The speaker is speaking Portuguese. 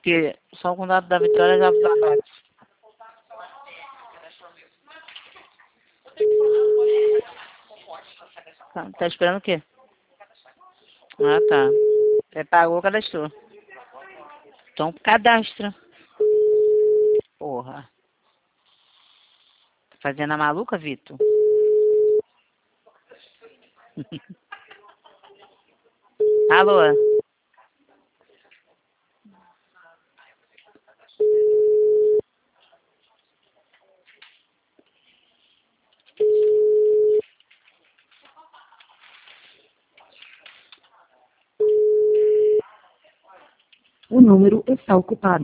porque só o condado da Vitória já vai. Tá esperando o quê? Ah, tá. Você pagou, cadastrou. Então, cadastra. Porra. Tá fazendo a maluca, Vitor? Alô? O número está ocupado.